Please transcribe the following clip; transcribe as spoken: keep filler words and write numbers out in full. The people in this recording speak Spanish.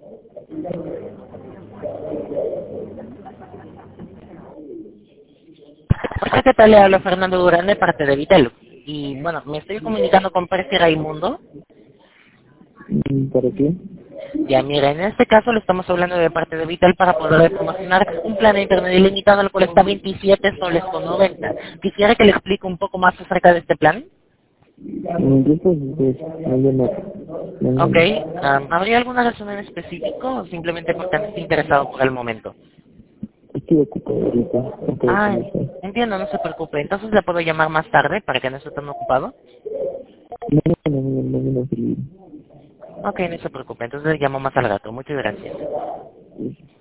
Hola, ¿qué tal? Le habla Fernando Durán de parte de Vitel. Y bueno, me estoy comunicando con Percy Raimundo. Mm, ¿Para qué? Ya, mira, en este caso le estamos hablando de parte de Vitel para poder promocionar un plan de internet ilimitado al cual está veintisiete soles con noventa. Quisiera que le explique un poco más acerca de este plan. Mm, Yo pues, pues, mañana, Ok, mañana. um, ¿habría alguna razón en específico o simplemente porque no está interesado por el momento? Estoy ocupado ahorita, no puedo Ah, conocer. entiendo, no se preocupe. Entonces le puedo llamar más tarde para que no esté tan ocupado. Mañana, mañana, mañana, sí. Ok, no se preocupe. Entonces le llamo más al rato. Muchas gracias. Sí.